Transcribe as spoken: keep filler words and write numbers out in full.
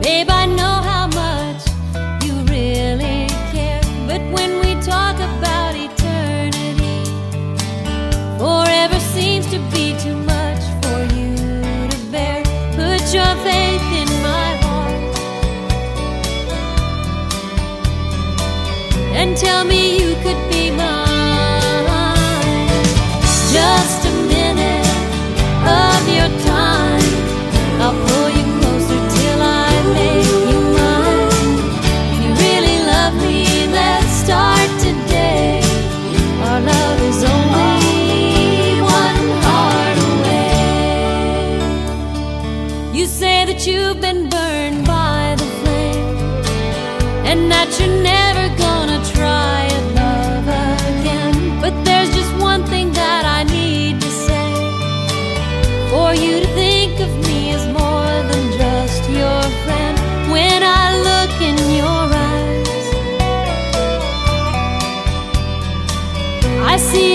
Babe, I know how much you really care, but when we talk about eternity, forever seems to be too much for you to bear. Put your faith in my heart and tell me you could be mine. Just a minute of your time, I'll pull you closer till I make you mine. If you really love me, let's start today. Our love is only one heart away. You say that you've been burned by the flame, and that you're never gonna try it love again. But there's just one thing that I need to say. For you to think of me as more than just your friend. When I look in your eyes, I see